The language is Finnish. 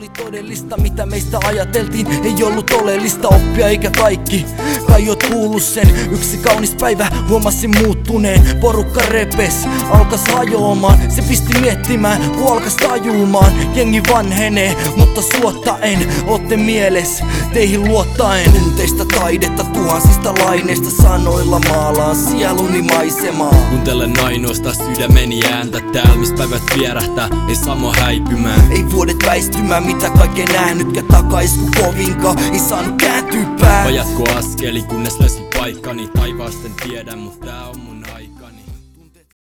oli todellista, mitä meistä ajateltiin. Ei ollut oleellista oppia eikä kaikki. Kai oot kuullut sen, yksi kaunis päivä huomasin muuttuneen. Porukka repes, alkas hajoamaan. Se pisti miettimään, kun alkas tajuumaan. Jengi vanhenee, mutta suottaen ootte mieles, teihin luottaen. Tunteista taidetta tuhansista laineista, sanoilla maalaan sieluni maisemaa. Kuuntelen ainoastaan sydämeni ääntä, täällä missä päivät vierähtää, ei samo häipymään. Ei vuodet väistymään, mitä kaiken nähnytkä takaisku kovinkaan, ei saanut kääntyä pää. Vai jatko askeli, kunnes löysin paikkani, taivaasten tiedän, mut tää on mun